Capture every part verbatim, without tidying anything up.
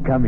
come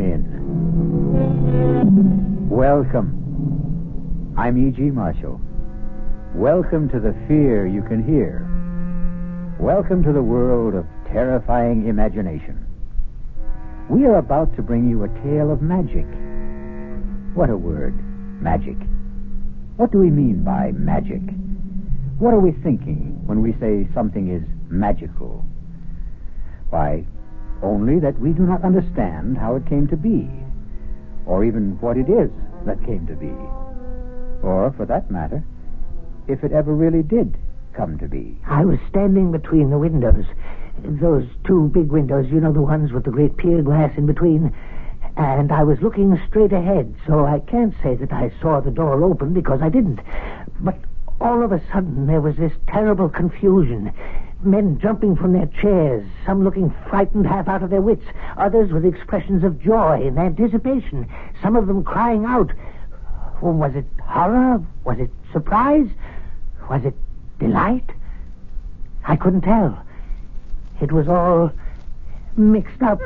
in. Welcome. I'm E G. Marshall. Welcome to the fear you can hear. Welcome to the world of terrifying imagination. We are about to bring you a tale of magic. What a word, magic. What do we mean by magic? What are we thinking when we say something is magical? Why, only that we do not understand how it came to be, or even what it is that came to be, or, for that matter, if it ever really did come to be. I was standing between the windows, those two big windows, you know, the ones with the great pier glass in between, and I was looking straight ahead, so I can't say that I saw the door open, because I didn't. But all of a sudden, there was this terrible confusion. Men jumping from their chairs, some looking frightened half out of their wits, others with expressions of joy and anticipation, some of them crying out. Was it horror? Was it surprise? Was it delight? I couldn't tell. It was all mixed up.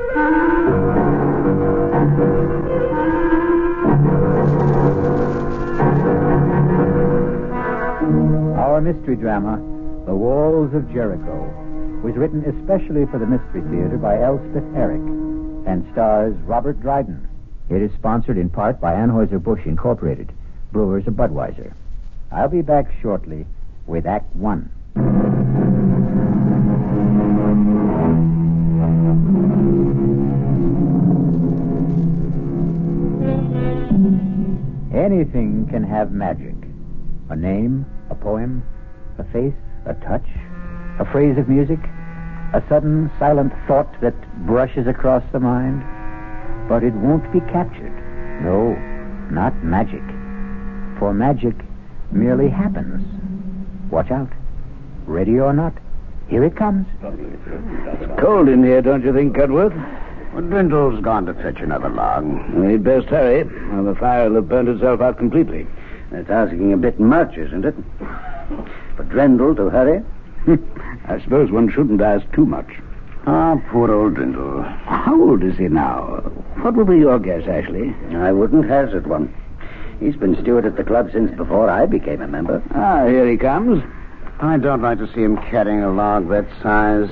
Our mystery drama, The Walls of Jericho, was written especially for the Mystery Theater by Elspeth Eric and stars Robert Dryden. It is sponsored in part by Anheuser-Busch Incorporated, brewers of Budweiser. I'll be back shortly with Act One. Anything can have magic. A name, a poem, a face, a touch, a phrase of music, a sudden silent thought that brushes across the mind. But it won't be captured. No, not magic. For magic merely happens. Watch out. Ready or not, here it comes. It's cold in here, don't you think, Cudworth? Well, Drindle's gone to fetch another log. We'd best hurry, or the fire will have burnt itself out completely. That's asking a bit much, isn't it? For Drindle to hurry? I suppose one shouldn't ask too much. Ah, poor old Drindle. How old is he now? What would be your guess, Ashley? I wouldn't hazard one. He's been steward at the club since before I became a member. Ah, here he comes. I don't like to see him carrying a log that size.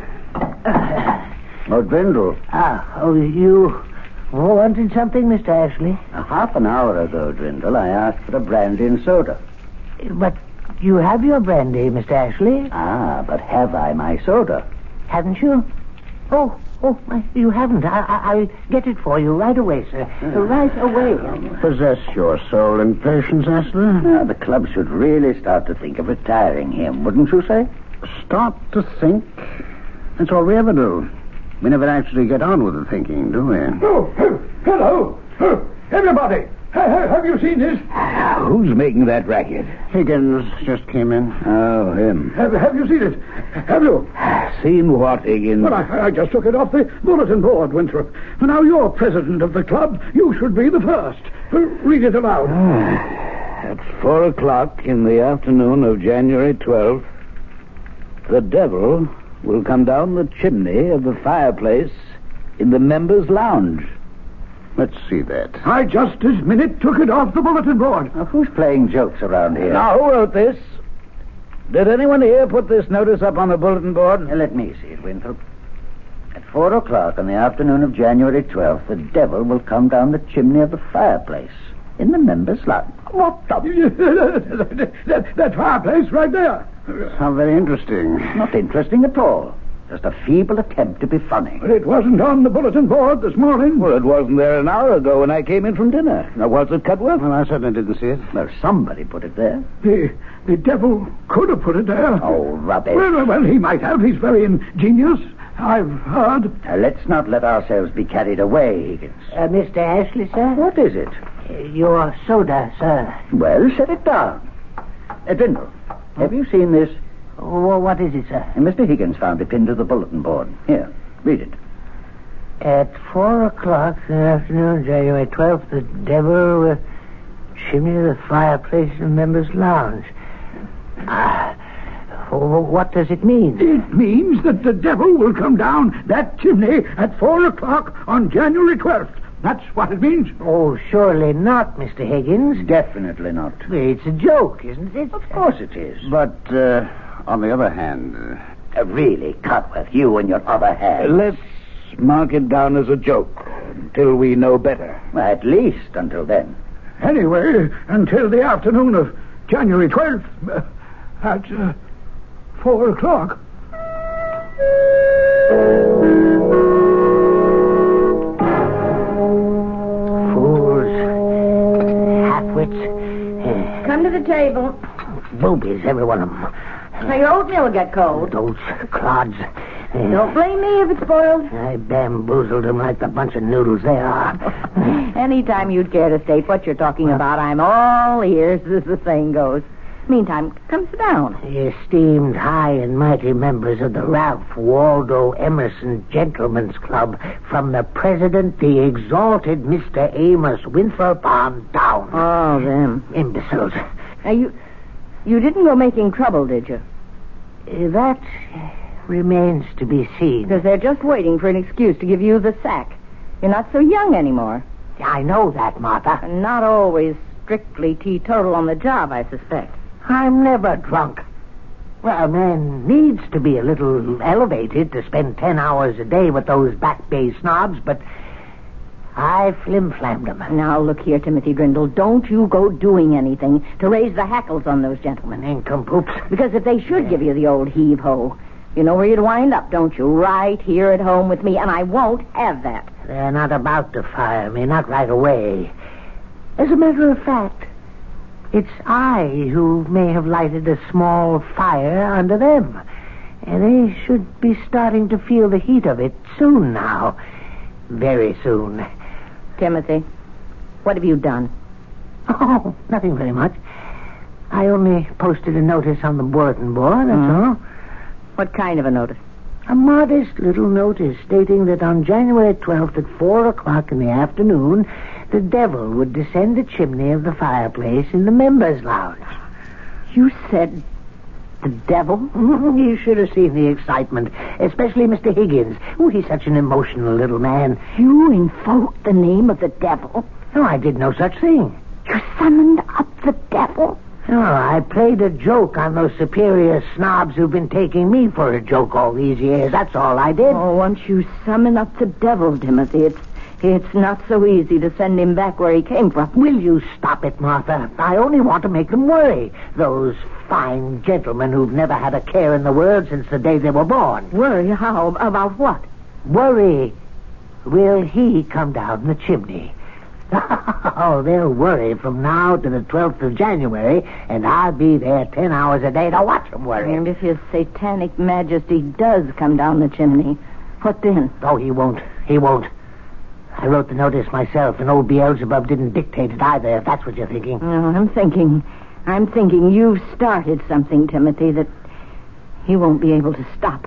Oh, Drindle. Ah, oh, you wanted something, Mister Ashley? A half an hour ago, Drindle, I asked for a brandy and soda. But you have your brandy, Mister Ashley. Ah, but have I my soda? Haven't you? Oh, oh, my, you haven't. I, I, I'll get it for you right away, sir. Uh, right away. Possess your soul and patience, Ashley. Uh, the club should really start to think of retiring him, wouldn't you say? Start to think? That's all we ever do. We never actually get on with the thinking, do we? Oh, oh hello. Oh, everybody. Have you seen this? Uh, who's making that racket? Higgins just came in. Oh, him. Have, have you seen it? Have you? Seen what, Higgins? Well, I, I just took it off the bulletin board, Winthrop. Now, you're president of the club. You should be the first. Read it aloud. At four o'clock in the afternoon of January twelfth, the devil will come down the chimney of the fireplace in the members' lounge. Let's see that. I just this minute took it off the bulletin board. Now, who's playing jokes around here? Now, who wrote this? Did anyone here put this notice up on the bulletin board? Now, let me see it, Winthrop. At four o'clock on the afternoon of January twelfth, the devil will come down the chimney of the fireplace in the members' lounge. What the... that, that, that fireplace right there. How very interesting. Not interesting at all. Just a feeble attempt to be funny. But it wasn't on the bulletin board this morning. Well, it wasn't there an hour ago when I came in from dinner. Now, was it, Cudworth? Well, I certainly didn't see it. Well, somebody put it there. The, the devil could have put it there. Oh, rubbish. Well, well, he might have. He's very ingenious. I've heard. Now, let's not let ourselves be carried away, Higgins. Uh, Mister Ashley, sir? What is it? Uh, your soda, sir. Well, set it down. Uh, Drindle, have you seen this? Oh, what is it, sir? And Mister Higgins found it pinned to the bulletin board. Here, read it. At four o'clock in the afternoon, January twelfth, the devil will chimney of the fireplace in the members' lounge. Ah, Oh, what does it mean? It means that the devil will come down that chimney at four o'clock on January twelfth. That's what it means. Oh, surely not, Mister Higgins. Definitely not. It's a joke, isn't it? Of course it is. But, uh, on the other hand... Uh, really, Cudworth, you and your other hand... Let's mark it down as a joke until we know better. Well, at least until then. Anyway, until the afternoon of January twelfth uh, at uh, four o'clock. Fools. Halfwits. Come to the table. Boobies, every one of them. Now, your oatmeal will get cold. Those clods. Don't blame me if it's spoiled. I bamboozled them like the bunch of noodles they are. Anytime you'd care to state what you're talking about, I'm all ears, as the saying goes. Meantime, come sit down. The esteemed high and mighty members of the Ralph Waldo Emerson Gentlemen's Club, from the president, the exalted Mister Amos Winthrop, on down. Oh, them. Imbeciles. Now, you, you didn't go making trouble, did you? Uh, that remains to be seen. Because they're just waiting for an excuse to give you the sack. You're not so young anymore. I know that, Martha. And not always strictly teetotal on the job, I suspect. I'm never drunk. Well, a man needs to be a little elevated to spend ten hours a day with those Back Bay snobs, but I flim-flammed them. Now, look here, Timothy Grindle. Don't you go doing anything to raise the hackles on those gentlemen. Nincompoops. Because if they should give you the old heave-ho, you know where you'd wind up, don't you? Right here at home with me, and I won't have that. They're not about to fire me, not right away. As a matter of fact, it's I who may have lighted a small fire under them. And they should be starting to feel the heat of it soon now. Very soon. Timothy, what have you done? Oh, nothing very much. I only posted a notice on the bulletin board, that's Mm. all. What kind of a notice? A modest little notice stating that on January twelfth at four o'clock in the afternoon, the devil would descend the chimney of the fireplace in the members' lounge. You said the devil? You should have seen the excitement, especially Mister Higgins. Oh, he's such an emotional little man. You invoked the name of the devil? No, I did no such thing. You summoned up the devil? No, I played a joke on those superior snobs who've been taking me for a joke all these years. That's all I did. Oh, once you summon up the devil, Timothy, it's it's not so easy to send him back where he came from. Will you stop it, Martha? I only want to make them worry. Those fine gentlemen who've never had a care in the world since the day they were born. Worry? How? About what? Worry. Will he come down the chimney? Oh, they'll worry from now to the twelfth of January, and I'll be there ten hours a day to watch them worry. And if his satanic majesty does come down the chimney, what then? Oh, he won't. He won't. I wrote the notice myself, and old Beelzebub didn't dictate it either, if that's what you're thinking. No, I'm thinking, I'm thinking you've started something, Timothy, that he won't be able to stop.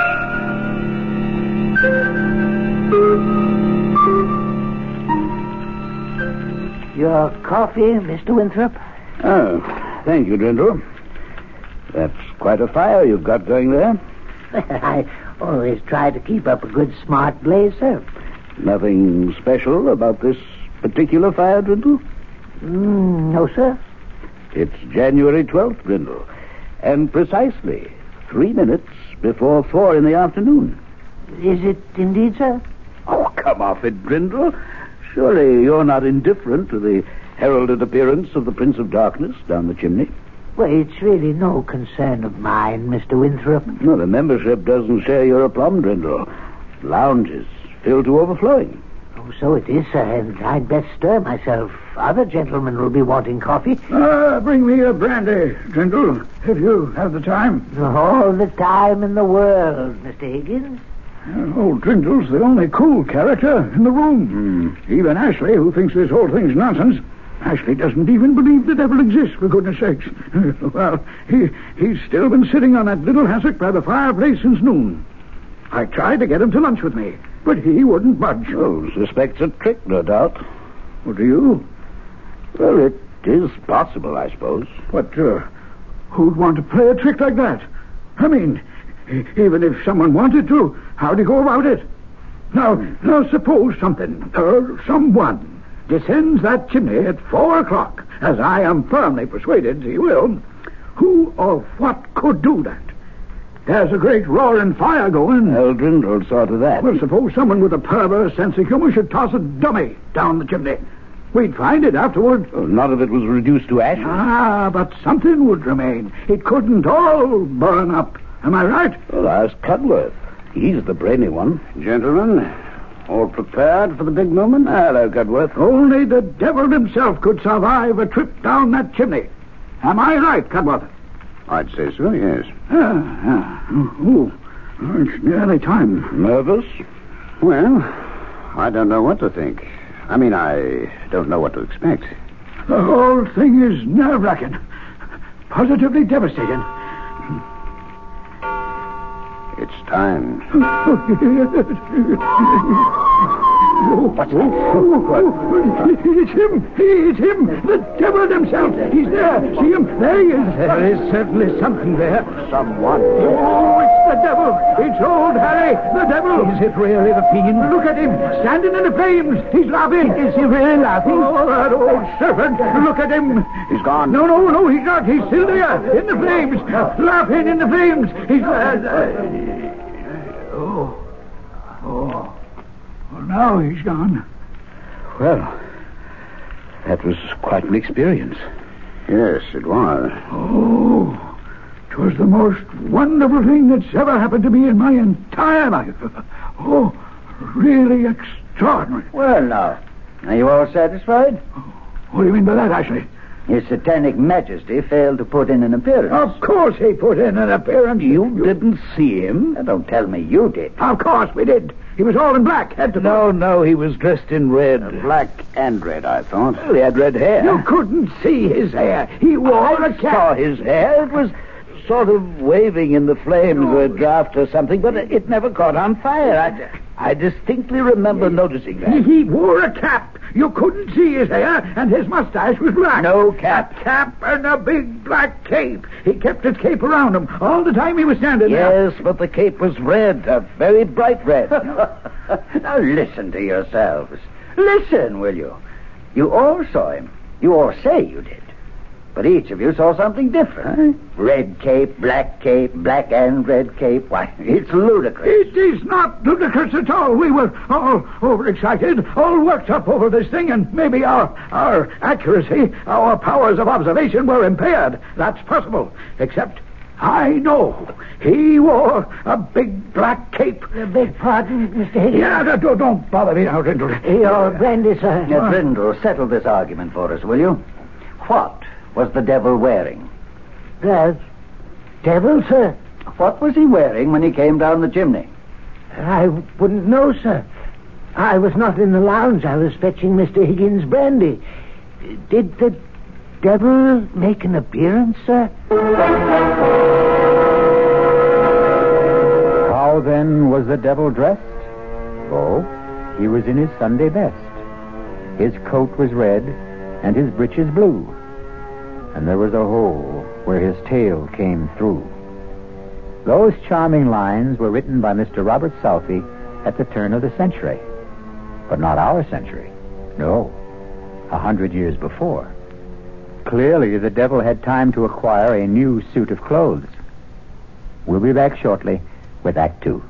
Your coffee, Mister Winthrop? Oh, thank you, Grindle. That's quite a fire you've got going there. I always try to keep up a good, smart blaze, sir. Nothing special about this particular fire, Grindle? Mm, no, sir. It's January twelfth, Grindle, and precisely three minutes before four in the afternoon. Is it indeed, sir? Oh, come off it, Grindle. Surely you're not indifferent to the heralded appearance of the Prince of Darkness down the chimney? Well, it's really no concern of mine, Mister Winthrop. No, the membership doesn't share your aplomb, Grindle. Lounges filled to overflowing. Oh, so it is, sir, and I'd best stir myself. Other gentlemen will be wanting coffee. Uh, bring me a brandy, Grindle, if you have the time. All the time in the world, Mister Higgins. Uh, old Grindle's the only cool character in the room. Mm. Even Ashley, who thinks this whole thing's nonsense. Ashley doesn't even believe the devil exists, for goodness sakes. Well, he he's still been sitting on that little hassock by the fireplace since noon. I tried to get him to lunch with me, but he wouldn't budge. Oh, suspects a trick, no doubt. What do you? Well, it is possible, I suppose. But uh, who'd want to play a trick like that? I mean, e- even if someone wanted to, how'd he go about it? Now, now suppose something, or someone, descends that chimney at four o'clock, as I am firmly persuaded he will. Who or what could do that? There's a great roaring fire going. Eldrin saw to that. Well, suppose someone with a perverse sense of humor should toss a dummy down the chimney. We'd find it afterward. Well, none of it was reduced to ashes. Ah, but something would remain. It couldn't all burn up. Am I right? Well, ask Cudworth. He's the brainy one. Gentlemen, all prepared for the big moment? Hello, Cudworth. Only the devil himself could survive a trip down that chimney. Am I right, Cudworth? I'd say so, yes. Ah, ah. Oh, oh, it's nearly time. Nervous? Well, I don't know what to think. I mean, I don't know what to expect. The whole thing is nerve-wracking. Positively devastating. It's time. What's that? It's him. It's him. The devil himself. He's there. See him? There he is. There is certainly something there. Someone. Oh, it's the devil. It's old Harry, the devil. Is it really the fiend? Look at him, standing in the flames. He's laughing. Is he really laughing? Oh, that old serpent. Look at him. He's gone. No, no, no, he's not. He's still there, in the flames. Laughing in the flames. He's... Uh, uh, oh. Oh. Well, now he's gone. Well, that was quite an experience. Yes, it was. Oh, it was the most wonderful thing that's ever happened to me in my entire life. Oh, really extraordinary. Well, now, are you all satisfied? What do you mean by that, Ashley? His Satanic Majesty failed to put in an appearance. Of course he put in an appearance. You didn't see him? Now, don't tell me you did. Of course we did. He was all in black, head to No, no, he was dressed in red. Uh, black and red, I thought. Well, he had red hair. You couldn't see his hair. He wore I a cap. saw his hair. It was sort of waving in the flames of a draft or something, but it never caught on fire. I, I distinctly remember noticing that. He wore a cap. You couldn't see his hair, and his mustache was black. No cap. A cap and a big black cape. He kept his cape around him all the time he was standing there. Yes, but the cape was red, a very bright red. Now listen to yourselves. Listen, will you? You all saw him. You all say you did. But each of you saw something different. Huh? Red cape, black cape, black and red cape. Why, it's ludicrous. It is not ludicrous at all. We were all overexcited, all worked up over this thing, and maybe our our accuracy, our powers of observation were impaired. That's possible. Except, I know he wore a big black cape. Uh, beg pardon, Mister Higgins. Yeah, don't, don't bother me now, Brindle. Your brandy, sir. Now, Brindle, settle this argument for us, will you? What was the devil wearing? The devil, sir? What was he wearing when he came down the chimney? I wouldn't know, sir. I was not in the lounge. I was fetching Mister Higgins' brandy. Did the devil make an appearance, sir? How then was the devil dressed? Oh, he was in his Sunday best. His coat was red and his breeches blue. And there was a hole where his tail came through. Those charming lines were written by Mister Robert Southey at the turn of the century. But not our century. No, a hundred years before. Clearly, the devil had time to acquire a new suit of clothes. We'll be back shortly with Act Two.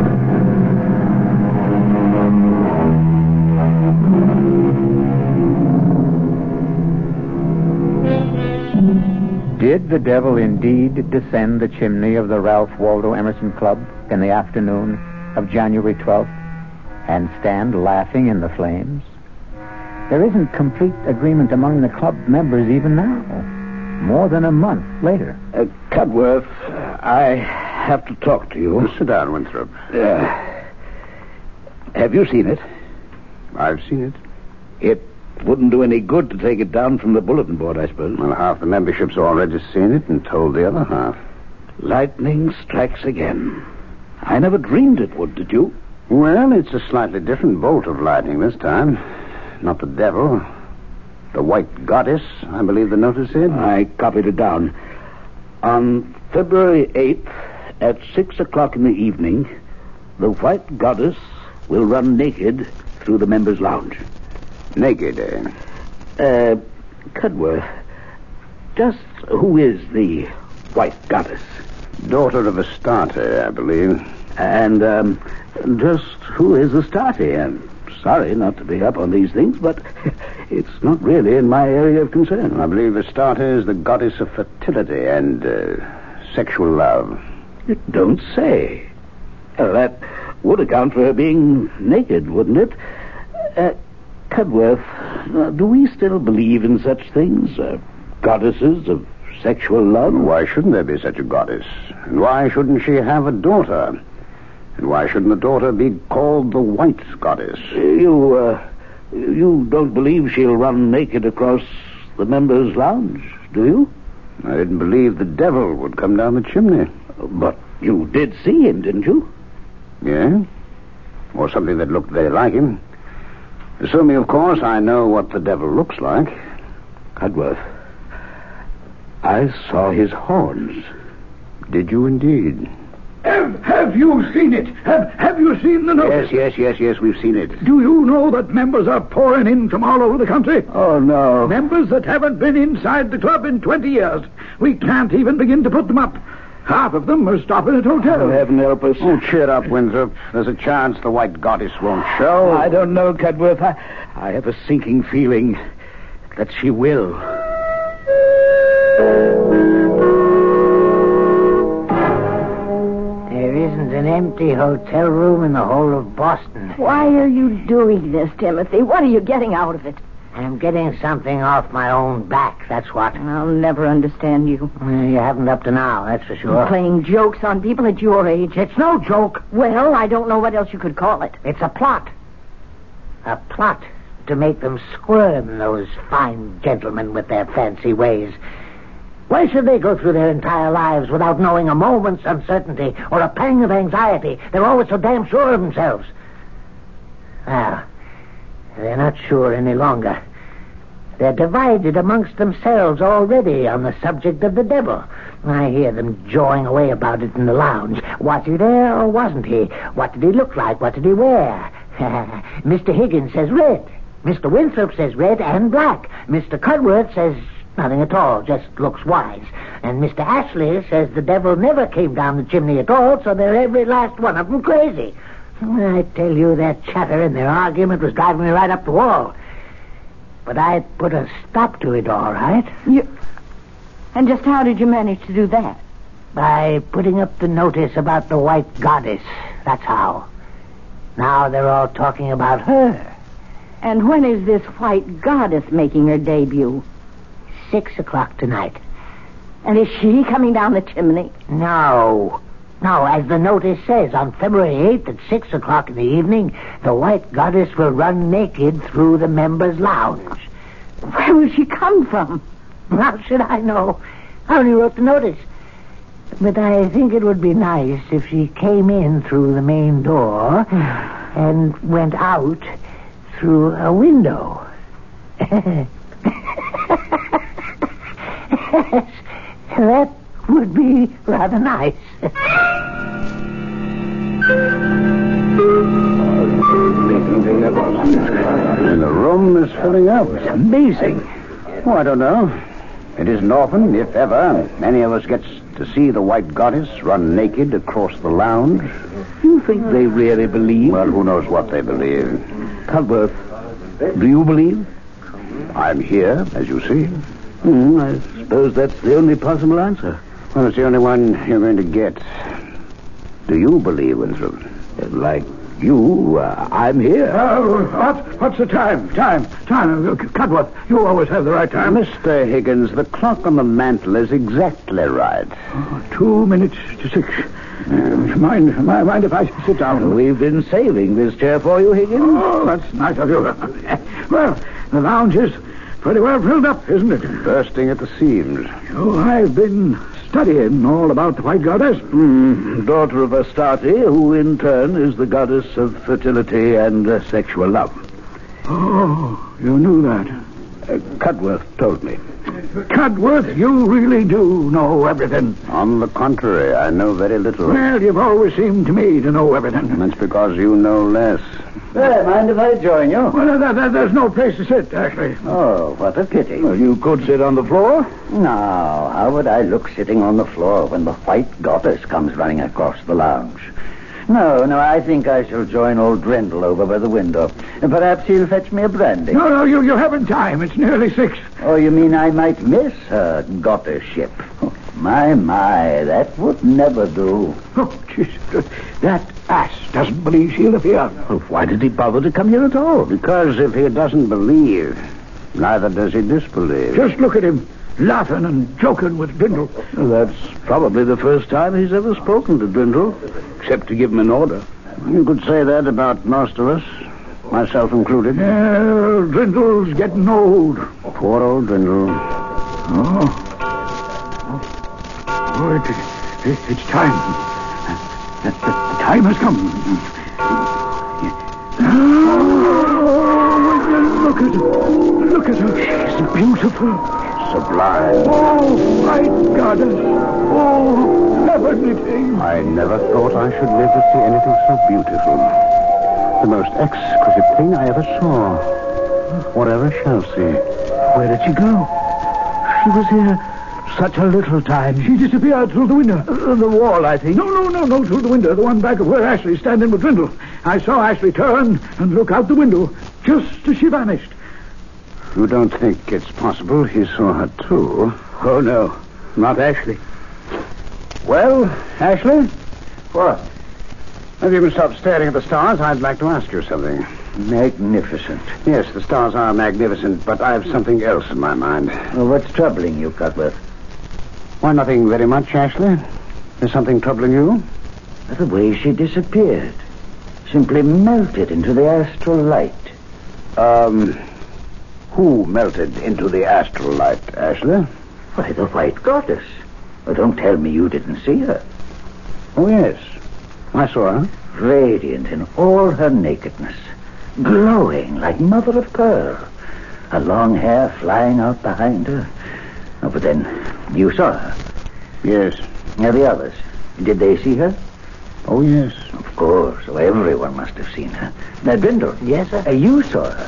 Did the devil indeed descend the chimney of the Ralph Waldo Emerson Club in the afternoon of January twelfth and stand laughing in the flames? There isn't complete agreement among the club members even now, more than a month later. Uh, Cudworth, I have to talk to you. Sit down, Winthrop. Uh, have you seen it? I've seen it. It wouldn't do any good to take it down from the bulletin board, I suppose. Well, half the membership's already seen it and told the other half. Lightning strikes again. I never dreamed it would, did you? Well, it's a slightly different bolt of lightning this time. Not the devil. The white goddess, I believe the notice said. I copied it down. On February eighth, at six o'clock in the evening, the White Goddess will run naked through the members' lounge. Naked, eh? Uh, Cudworth, just who is the White Goddess? Daughter of Astarte, I believe. And, um, just who is Astarte? I'm sorry not to be up on these things, but it's not really in my area of concern. I believe Astarte is the goddess of fertility and uh, sexual love. You don't say. Uh, that would account for her being naked, wouldn't it? Uh, Cudworth, uh, do we still believe in such things? Uh, goddesses of sexual love? Why shouldn't there be such a goddess? And why shouldn't she have a daughter? And why shouldn't the daughter be called the White Goddess? You, uh, you don't believe she'll run naked across the members' lounge, do you? I didn't believe the devil would come down the chimney. But you did see him, didn't you? Yeah? Or something that looked very like him. Assuming, of course, I know what the devil looks like. Cudworth, I saw his horns. Did you indeed? Have, have you seen it? Have, have you seen the notice? Yes, yes, yes, yes, we've seen it. Do you know that members are pouring in from all over the country? Oh, no. Members that haven't been inside the club in twenty years. We can't even begin to put them up. Half of them are stopping at hotels. Oh, heaven help us. Oh, cheer up, Winthrop. There's a chance the White Goddess won't show. I don't know, Cudworth. I, I have a sinking feeling that she will. There isn't an empty hotel room in the whole of Boston. Why are you doing this, Timothy? What are you getting out of it? I'm getting something off my own back, that's what. I'll never understand you. Well, you haven't up to now, that's for sure. Playing jokes on people at your age. It's no joke. Well, I don't know what else you could call it. It's a plot. A plot to make them squirm, those fine gentlemen with their fancy ways. Why should they go through their entire lives without knowing a moment's uncertainty or a pang of anxiety? They're always so damn sure of themselves. Well, they're not sure any longer. They're divided amongst themselves already on the subject of the devil. I hear them jawing away about it in the lounge. Was he there or wasn't he? What did he look like? What did he wear? Mister Higgins says red. Mister Winthrop says red and black. Mister Cudworth says nothing at all, just looks wise. And Mister Ashley says the devil never came down the chimney at all, so they're every last one of them crazy. I tell you, their chatter and their argument was driving me right up the wall. But I put a stop to it, all right. You... And just how did you manage to do that? By putting up the notice about the White Goddess. That's how. Now they're all talking about her. And when is this White Goddess making her debut? Six o'clock tonight. And is she coming down the chimney? No. No, as the notice says, on February eighth at six o'clock in the evening, the White Goddess will run naked through the members' lounge. Where will she come from? How should I know? I only wrote the notice. But I think it would be nice if she came in through the main door and went out through a window. Yes, that would be rather nice. And the room is filling up. It's amazing. Oh, I don't know. It isn't often, if ever, any of us gets to see the White Goddess run naked across the lounge. You think they really believe? Well, who knows what they believe. Cudworth, do you believe? I'm here, as you see. Hmm, I suppose that's the only possible answer. Well, it's the only one you're going to get. Do you believe, Winthrop? Like you, uh, I'm here. Uh, what? What's the time? Time. Time. Uh, Cudworth, you always have the right time. Mister Higgins, the clock on the mantel is exactly right. Oh, two minutes to six. Uh, mind, mind, mind if I sit down? We've been saving this chair for you, Higgins. Oh, that's nice of you. Well, the lounge is pretty well filled up, isn't it? Bursting at the seams. Oh, I've been studying all about the White Goddess. Mm, daughter of Astarte, who in turn is the goddess of fertility and uh, sexual love. Oh, you knew that. Uh, Cudworth told me. Cudworth, you really do know everything. On the contrary, I know very little. Well, you've always seemed to me to know everything. That's because you know less. Well, mind if I join you? Well, there, there, there's no place to sit, actually. Oh, what a pity. Well, you could sit on the floor. Now, how would I look sitting on the floor when the white goddess comes running across the lounge? No, no, I think I shall join old Drindle over by the window. And perhaps he'll fetch me a brandy. No, no, you, you haven't time. It's nearly six. Oh, you mean I might miss her goddessship? Oh, my, my, that would never do. Oh, jeez. That ass doesn't believe she'll appear. Well, why did he bother to come here at all? Because if he doesn't believe, neither does he disbelieve. Just look at him, laughing and joking with Drindle. Well, that's probably the first time he's ever spoken to Drindle, except to give him an order. You could say that about most of us, myself included. Well, Drindle's getting old. Poor old Drindle. Oh. Oh, it, it, it's time. The, the, the time has come. Oh, look at her. Look at her. She's beautiful. Sublime. Oh, my goddess. Oh, heavenly thing. I never thought I should live to see anything so beautiful. The most exquisite thing I ever saw. Or ever shall see. Where did she go? She was here such a little time. She disappeared through the window. Uh, the wall, I think. No, no, no, no, through the window. The one back of where Ashley's standing with Drindle. I saw Ashley turn and look out the window just as she vanished. You don't think it's possible he saw her, too? Oh, no. Not Ashley. Well, Ashley? What? If you can stop staring at the stars, I'd like to ask you something. Magnificent. Yes, the stars are magnificent, but I have something else in my mind. Well, what's troubling you, Cudworth? Why, nothing very much, Ashley. There's something troubling you? The way she disappeared. Simply melted into the astral light. Um, who melted into the astral light, Ashley? Why, the white goddess. Well, don't tell me you didn't see her. Oh, yes. I saw her. Radiant in all her nakedness. Glowing like mother of pearl. Her long hair flying out behind her. Oh, but then, you saw her. Yes. Now, the others, did they see her? Oh, yes. Of course. So everyone must have seen her. Now, Drindle. Yes, sir? Uh, you saw her.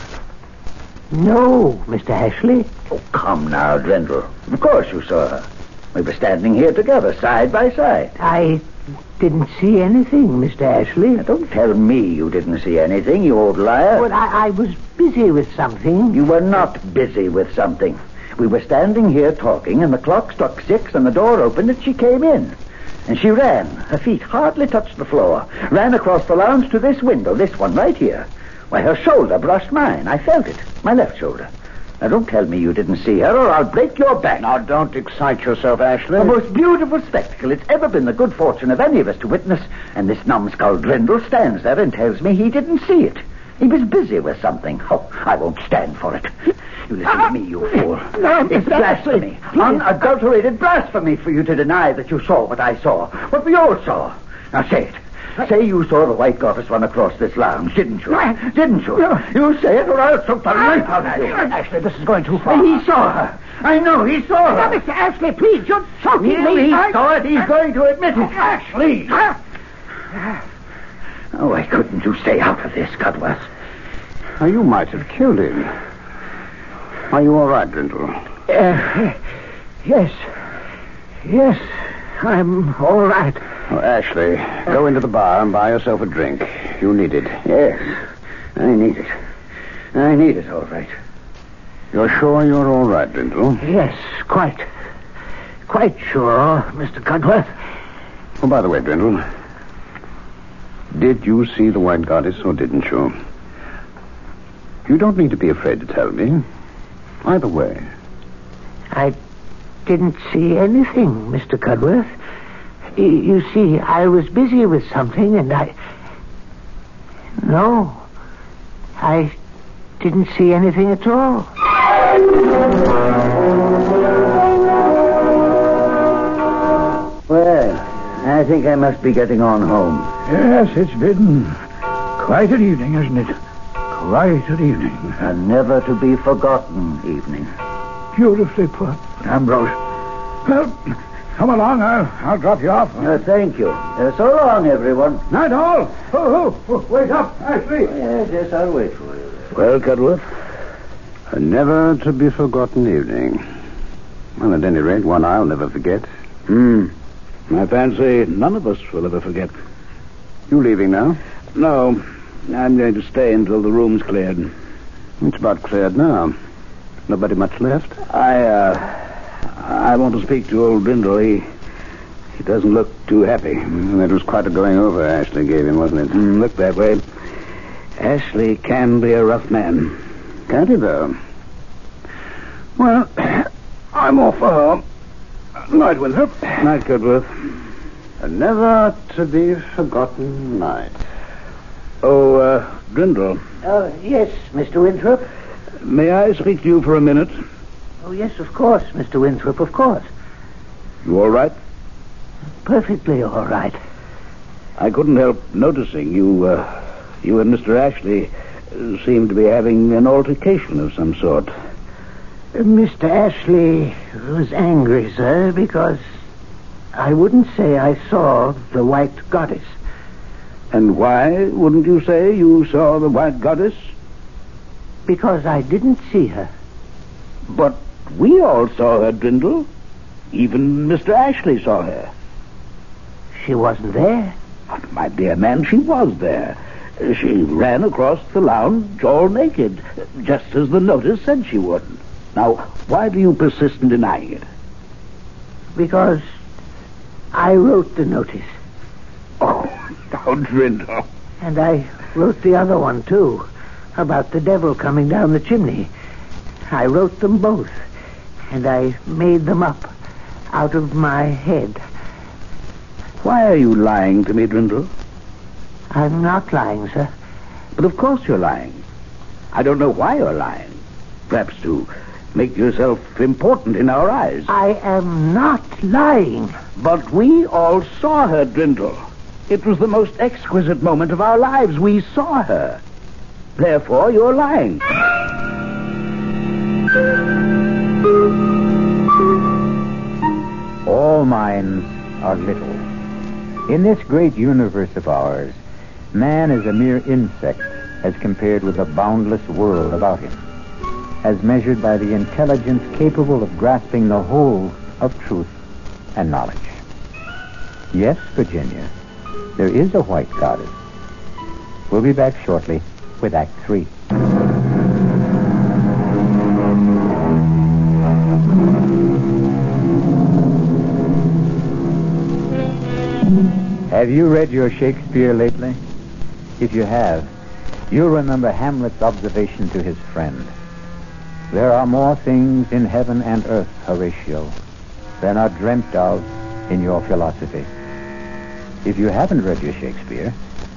No, Mister Ashley. Oh, come now, Drindle. Of course you saw her. We were standing here together, side by side. I didn't see anything, Mister Ashley. Now, don't tell me you didn't see anything, you old liar. But I, I was busy with something. You were not busy with something. We were standing here talking, and the clock struck six, and the door opened, and she came in. And she ran. Her feet hardly touched the floor. Ran across the lounge to this window, this one right here. Why, her shoulder brushed mine. I felt it. My left shoulder. Now, don't tell me you didn't see her, or I'll break your back. Now, don't excite yourself, Ashley. The most beautiful spectacle it's ever been the good fortune of any of us to witness, and this numbskull Drindle stands there and tells me he didn't see it. He was busy with something. Oh, I won't stand for it. You listen to me, you fool. No, It's blasphemy. Unadulterated blasphemy for you to deny that you saw what I saw. What we all saw. Now, say it. Say you saw the white goddess run across this lounge, didn't you? Didn't you? You say it, or I'll choke the life out of you. Ashley, this is going too far. He saw her. I know he saw her. Now, Mister Ashley, please, you're choking Well, me. he I- saw it. He's going to admit it. Ashley! Oh, why couldn't you stay out of this, Cudworth? Now, you might have killed him. Are you all right, Drindle? Uh, yes. Yes, I'm all right. Oh, Ashley, go into the bar and buy yourself a drink. You need it. Yes, I need it. I need it, all right. You're sure you're all right, Drindle? Yes, quite. Quite sure, Mister Cudworth. Oh, by the way, Drindle, did you see the white goddess or didn't you? You don't need to be afraid to tell me. Either way. I didn't see anything, Mister Cudworth. Y- You see, I was busy with something, and I... No, I didn't see anything at all. Well, I think I must be getting on home. Yes, it's been quite an evening, isn't it? Quite an evening. A never-to-be-forgotten evening. beautifully put, Ambrose. Well, come along. I'll, I'll drop you off. Uh, thank you. Uh, so long, everyone. Not all. Oh, oh, wait up, Ashley. Yes, yes, I'll wait for you. Well, Cudworth? A never to be forgotten evening. Well, at any rate, one I'll never forget. Hmm. I fancy none of us will ever forget. You leaving now? No, I'm going to stay until the room's cleared. It's about cleared now. Nobody much left? I, uh... I want to speak to old Brindle. He... He doesn't look too happy. Mm, that was quite a going over Ashley gave him, wasn't it? Mm, looked that way. Ashley can be a rough man. Can't he, though? Well, I'm off for home. Night, Winthrop. Night, Cudworth. A never to be forgotten night. Oh, uh, Brindle. Oh, yes, Mister Winthrop. May I speak to you for a minute? Oh, yes, of course, Mister Winthrop, of course. You all right? Perfectly all right. I couldn't help noticing you, uh, you and Mister Ashley uh, seem to be having an altercation of some sort. Uh, Mister Ashley was angry, sir, because I wouldn't say I saw the White Goddess. And why wouldn't you say you saw the White Goddess? Because I didn't see her. But we all saw her, Brindle. Even Mister Ashley saw her. She wasn't there. But, my dear man, she was there. She ran across the lounge all naked, just as the notice said she would. Now, why do you persist in denying it? Because I wrote the notice. Oh, now, Brindle. And I wrote the other one, too, about the devil coming down the chimney. I wrote them both, and I made them up out of my head. Why are you lying to me, Brindle? I'm not lying, sir. But of course you're lying. I don't know why you're lying. Perhaps to make yourself important in our eyes. I am not lying. But we all saw her, Brindle. It was the most exquisite moment of our lives. We saw her. Therefore, you're lying. All minds are little. In this great universe of ours, man is a mere insect as compared with the boundless world about him, as measured by the intelligence capable of grasping the whole of truth and knowledge. Yes, Virginia, there is a White Goddess. We'll be back shortly with Act Three. Have you read your Shakespeare lately? If you have, you'll remember Hamlet's observation to his friend. There are more things in heaven and earth, Horatio, than are dreamt of in your philosophy. If you haven't read your Shakespeare,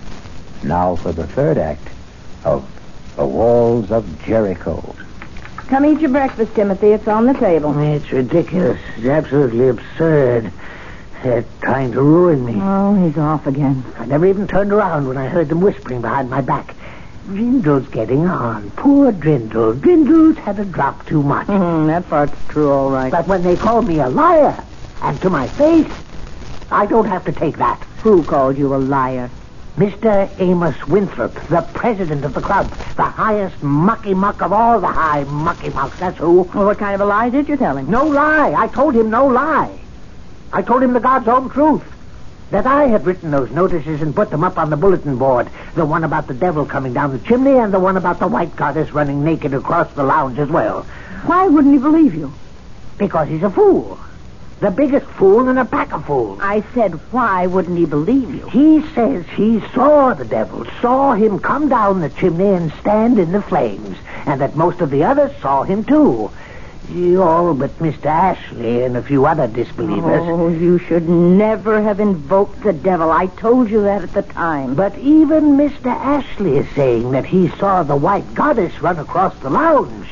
now for the third act of The Walls of Jericho. Come eat your breakfast, Timothy. It's on the table. It's ridiculous. It's absolutely absurd. They're trying to ruin me. Oh, he's off again. I never even turned around when I heard them whispering behind my back. Drindle's getting on. Poor Drindle. Drindle's had a drop too much. Mm, that part's true, all right. But when they call me a liar, and to my face, I don't have to take that. Who called you a liar? Mister Amos Winthrop, the president of the club, the highest mucky-muck of all the high mucky-mucks, that's who. Well, what kind of a lie did you tell him? No lie. I told him no lie. I told him the God's own truth. That I had written those notices and put them up on the bulletin board. The one about the devil coming down the chimney and the one about the White Goddess running naked across the lounge as well. Why wouldn't he believe you? Because he's a fool. The biggest fool in a pack of fools. I said, why wouldn't he believe you? He says he saw the devil, saw him come down the chimney and stand in the flames, and that most of the others saw him too. All but Mister Ashley and a few other disbelievers. Oh, you should never have invoked the devil. I told you that at the time. But even Mister Ashley is saying that he saw the White Goddess run across the lounge.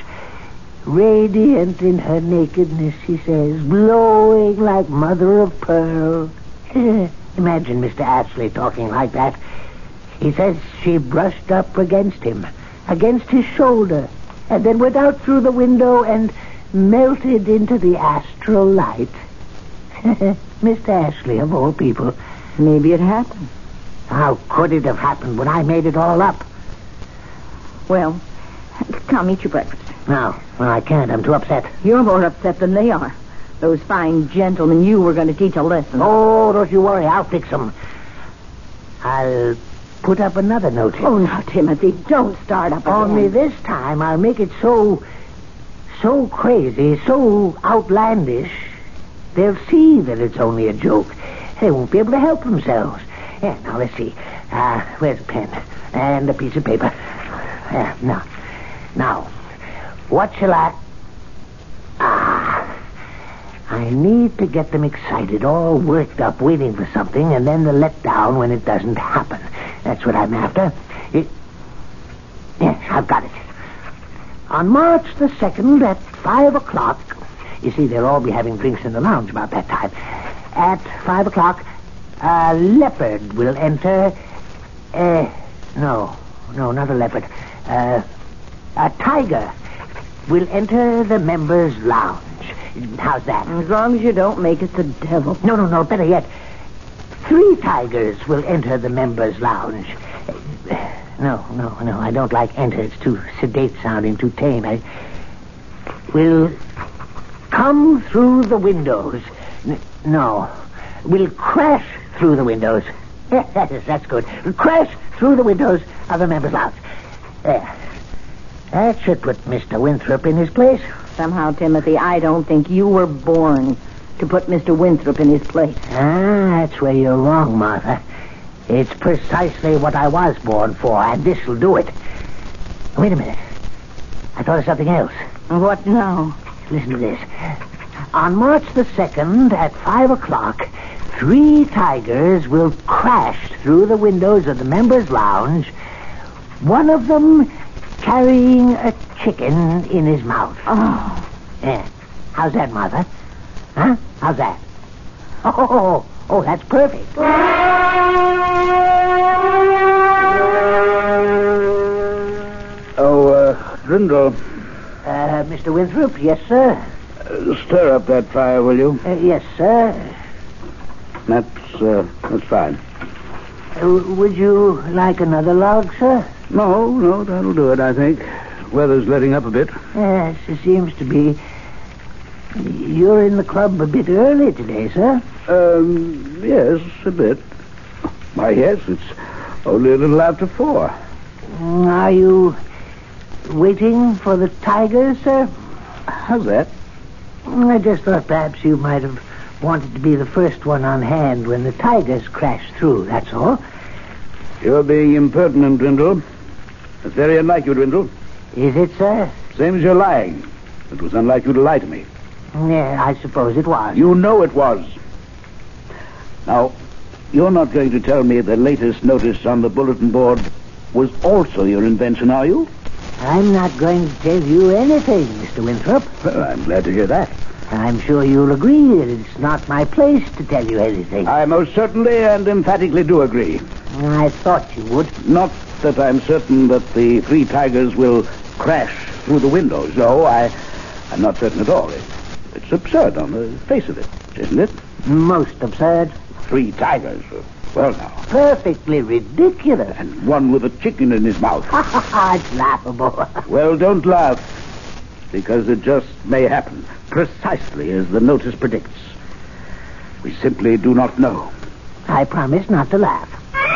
Radiant in her nakedness, he says, glowing like mother of pearl. Imagine Mister Ashley talking like that. He says she brushed up against him, against his shoulder, and then went out through the window and melted into the astral light. Mister Ashley, of all people. Maybe it happened. How could it have happened when I made it all up? Well, come eat your breakfast. No, well, I can't. I'm too upset. You're more upset than they are. Those fine gentlemen you were going to teach a lesson. Oh, don't you worry. I'll fix them. I'll put up another notice. Oh, now, Timothy, don't start up again. Only this time I'll make it so, so crazy, so outlandish, they'll see that it's only a joke. They won't be able to help themselves. Yeah, now, let's see. Uh, where's a pen? And a piece of paper. Yeah, now. Now, what shall I... Ah... I need to get them excited, all worked up, waiting for something, and then the let down when it doesn't happen. That's what I'm after. It... Yes, I've got it. On March the second at five o'clock... You see, they'll all be having drinks in the lounge about that time. At five o'clock, a leopard will enter... Uh, no, no, not a leopard. Uh, a tiger will enter the members' lounge. How's that? As long as you don't make it the devil. No, no, no. Better yet, three tigers will enter the members' lounge. No, no, no. I don't like enter. It's too sedate sounding, too tame. I will come through the windows. N- no, will crash through the windows. Yes, that's good. Will crash through the windows of the members' lounge. There. That should put Mister Winthrop in his place. Somehow, Timothy, I don't think you were born to put Mister Winthrop in his place. Ah, that's where you're wrong, Martha. It's precisely what I was born for, and this'll do it. Wait a minute. I thought of something else. What now? Listen to this. On March the second at five o'clock, three tigers will crash through the windows of the members' lounge, one of them carrying a chicken in his mouth. Oh. Yeah. How's that, Martha? Huh? How's that? Oh, oh, oh, oh, that's perfect. Oh, uh, Grindle. Uh, Mister Winthrop, yes, sir? Uh, stir up that fire, will you? Uh, yes, sir. That's, uh, that's fine. Uh, would you like another log, sir? No, no, that'll do it, I think. Weather's letting up a bit. Yes, it seems to be. You're in the club a bit early today, sir. Um, yes, a bit. Why, yes, it's only a little after four. Are you waiting for the tigers, sir? How's that? I just thought perhaps you might have wanted to be the first one on hand when the tigers crashed through, that's all. You're being impertinent, Dwindle. That's very unlike you, Dwindle. Is it, sir? Same as you're lying. It was unlike you to lie to me. Yeah, I suppose it was. You know it was. Now, you're not going to tell me the latest notice on the bulletin board was also your invention, are you? I'm not going to tell you anything, Mister Winthrop. Well, I'm glad to hear that. I'm sure you'll agree that it's not my place to tell you anything. I most certainly and emphatically do agree. I thought you would. Not that I'm certain that the three tigers will crash through the windows. No, I, I'm not certain at all. It, it's absurd on the face of it, isn't it? Most absurd. Three tigers. Well, now. Perfectly ridiculous. And one with a chicken in his mouth. It's laughable. Well, don't laugh, because it just may happen, precisely as the notice predicts. We simply do not know. I promise not to laugh.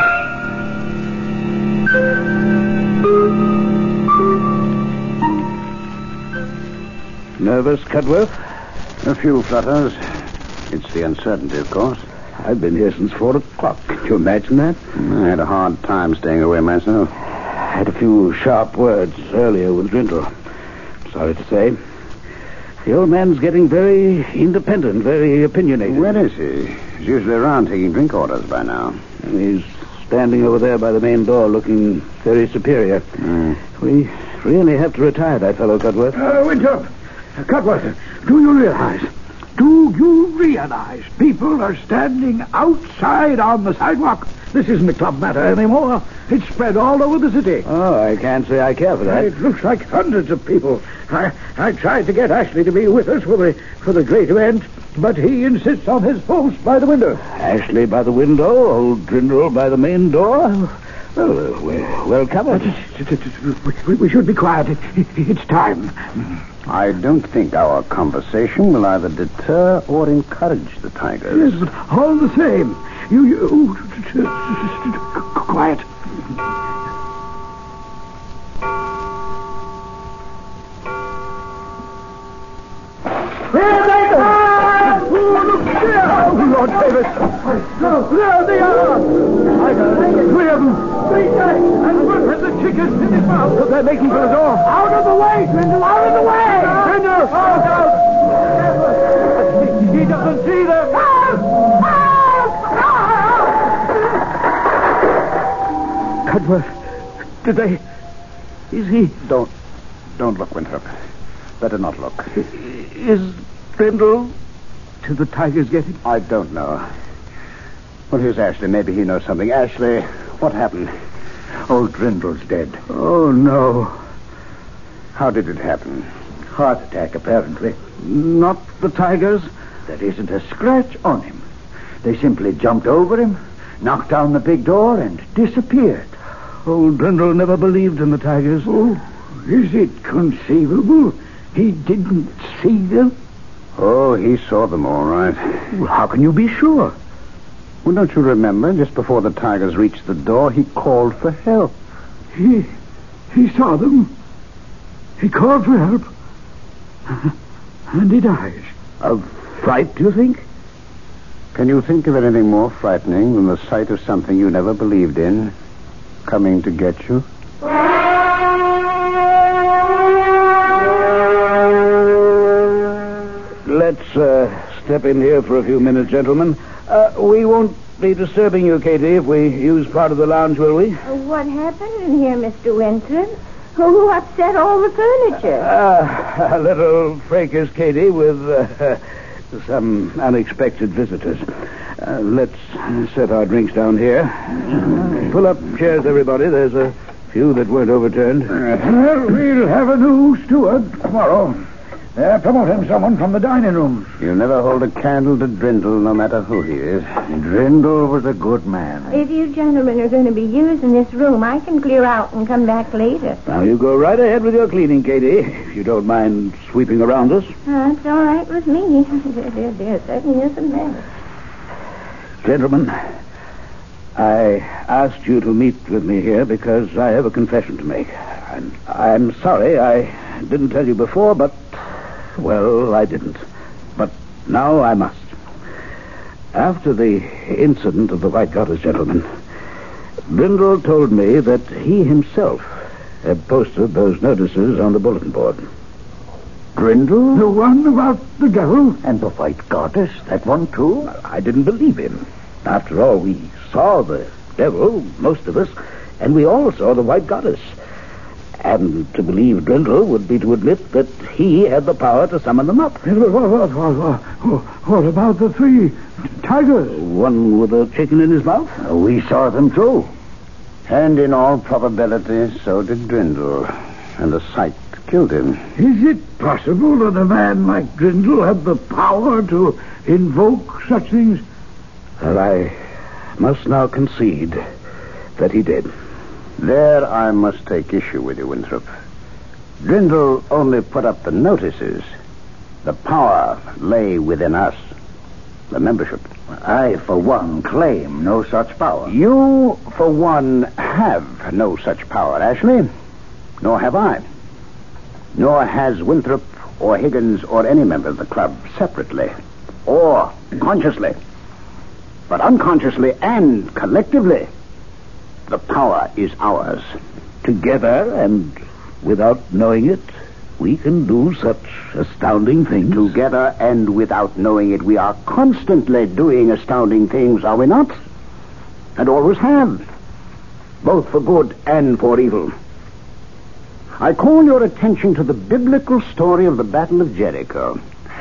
Nervous, Cudworth? A few flutters. It's the uncertainty, of course. I've been here since four o'clock. Can you imagine that? I had a hard time staying away myself. I had a few sharp words earlier with Dwindle. Sorry to say. The old man's getting very independent, very opinionated. Where is he? He's usually around taking drink orders by now. And he's standing over there by the main door looking very superior. Mm. We really have to retire that fellow, Cudworth. Uh, Winthrop. Uh, Cudworth, do you realize Do you realize people are standing outside on the sidewalk? This isn't a club matter anymore. It's spread all over the city. Oh, I can't say I care for that. It looks like hundreds of people. I, I tried to get Ashley to be with us for the for the great event, but he insists on his post by the window. Ashley by the window, old Drindle by the main door. Well, we're well covered. We, we should be quiet. It, it, it's time. I don't think our conversation will either deter or encourage the tigers. Yes, but all the same, you... you quiet. There they are! Oh, look there! Oh, Lord Davis! No, there they are! Tigers, three of them. Three tigers, and one has the chicken in his mouth. So they're making for the door. Out of the way, Grindle, out of the way! Grindle, out, out! He doesn't see them. Cudworth, did they... Is he... Don't... Don't look, Winthrop. Better not look. Is Grindle... Did the tigers get him? I don't know. Well, here's Ashley. Maybe he knows something. Ashley, what happened? Old Drindle's dead. Oh, no. How did it happen? Heart attack, apparently. Not the tigers? There isn't a scratch on him. They simply jumped over him, knocked down the big door, and disappeared. Old Drindle never believed in the tigers. Oh, is it conceivable he didn't see them? Oh, he saw them all right. Well, how can you be sure? Well, don't you remember, just before the tigers reached the door, he called for help. He... he saw them. He called for help. And he dies. Of fright, do you think? Can you think of anything more frightening than the sight of something you never believed in coming to get you? Let's uh, step in here for a few minutes, gentlemen. Uh, we won't be disturbing you, Katie, if we use part of the lounge, will we? Uh, what happened in here, Mister Winthrop? Who upset all the furniture? Uh, a little fracas, Katie, with uh, some unexpected visitors. Uh, let's set our drinks down here. Uh, pull up chairs, everybody. There's a few that weren't overturned. Uh, well, we'll have a new steward tomorrow. They're promoting someone from the dining room. You never hold a candle to Drindle, no matter who he is. Drindle was a good man. If you gentlemen are going to be using this room, I can clear out and come back later. Now, you go right ahead with your cleaning, Katie, if you don't mind sweeping around us. That's all right with me. There, there, there certainly isn't that. Gentlemen, I asked you to meet with me here because I have a confession to make. And I'm sorry I didn't tell you before, but... Well, I didn't. But now I must. After the incident of the White Goddess, gentlemen, Drindle told me that he himself had posted those notices on the bulletin board. Drindle? The one about the devil? And the White Goddess, that one too? I didn't believe him. After all, we saw the devil, most of us, and we all saw the White Goddess. And to believe Drindle would be to admit that he had the power to summon them up. What, what, what, what about the three tigers? One with a chicken in his mouth? We saw them too. And in all probability, so did Drindle. And the sight killed him. Is it possible that a man like Drindle had the power to invoke such things? Well, I must now concede that he did. There I must take issue with you, Winthrop. Drindle only put up the notices. The power lay within us, the membership. I, for one, claim no such power. You, for one, have no such power, Ashley. Nor have I. Nor has Winthrop or Higgins or any member of the club separately or consciously. But unconsciously and collectively, the power is ours. Together and without knowing it, we can do such astounding things. Together and without knowing it, we are constantly doing astounding things, are we not? And always have. Both for good and for evil. I call your attention to the biblical story of the Battle of Jericho,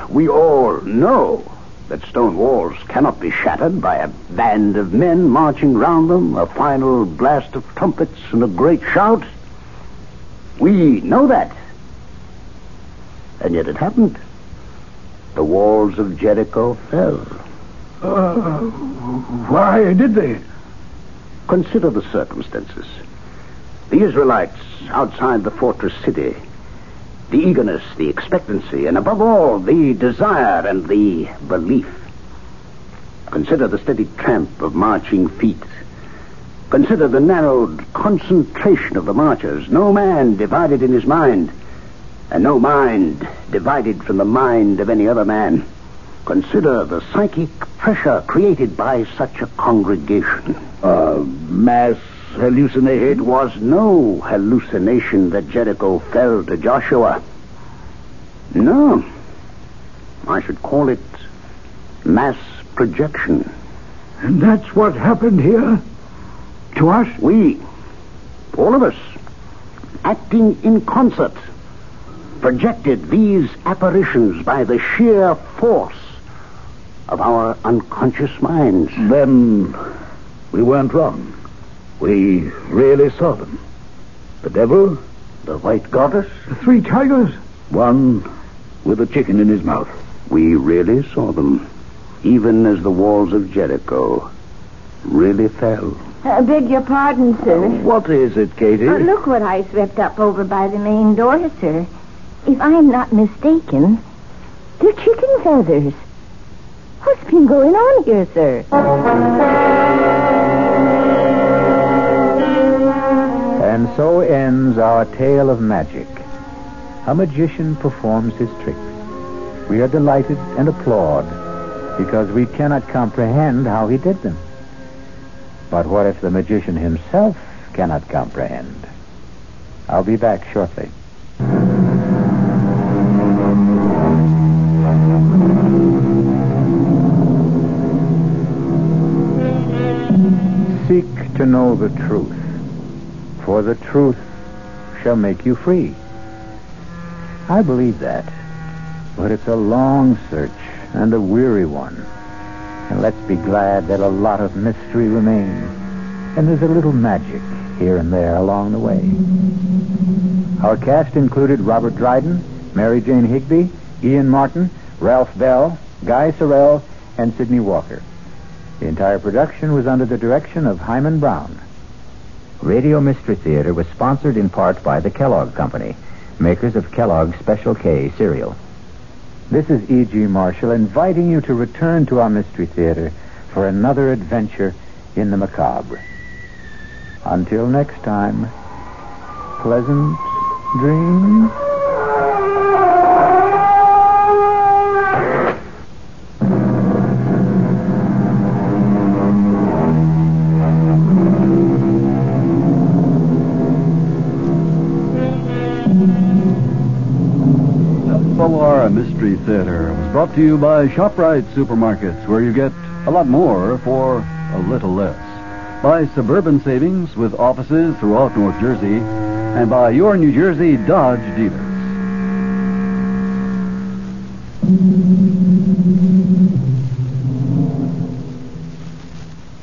we all know that stone walls cannot be shattered by a band of men marching round them, a final blast of trumpets and a great shout. We know that. And yet it happened. The walls of Jericho fell. Uh, why did they? Consider the circumstances. The Israelites outside the fortress city, the eagerness, the expectancy, and above all, the desire and the belief. Consider the steady tramp of marching feet. Consider the narrowed concentration of the marchers. No man divided in his mind, and no mind divided from the mind of any other man. Consider the psychic pressure created by such a congregation. Uh, mass hallucination? It was no hallucination that Jericho fell to Joshua. No. I should call it mass projection. And that's what happened here? To us? We, all of us, acting in concert, projected these apparitions by the sheer force of our unconscious minds. Then we weren't wrong. We really saw them. The devil, the white goddess, The three tigers? one with a chicken in his mouth. We really saw them, even as the walls of Jericho really fell. I beg your pardon, sir. What is it, Katie? Uh, look what I swept up over by the main door, sir. If I'm not mistaken, they're chicken feathers. What's been going on here, sir? And so ends our tale of magic. A magician performs his tricks. We are delighted and applaud because we cannot comprehend how he did them. But what if the magician himself cannot comprehend? I'll be back shortly. Seek to know the truth, for the truth shall make you free. I believe that, but it's a long search and a weary one. And let's be glad that a lot of mystery remains, and there's a little magic here and there along the way. Our cast included Robert Dryden, Mary Jane Higby, Ian Martin, Ralph Bell, Guy Sorrell, and Sidney Walker. The entire production was under the direction of Hyman Brown. Radio Mystery Theater was sponsored in part by the Kellogg Company, makers of Kellogg's Special K cereal. This is E G. Marshall inviting you to return to our Mystery Theater for another adventure in the macabre. Until next time, pleasant dreams. Our Mystery Theater was brought to you by ShopRite Supermarkets, where you get a lot more for a little less. By Suburban Savings, with offices throughout North Jersey, and by your New Jersey Dodge dealer.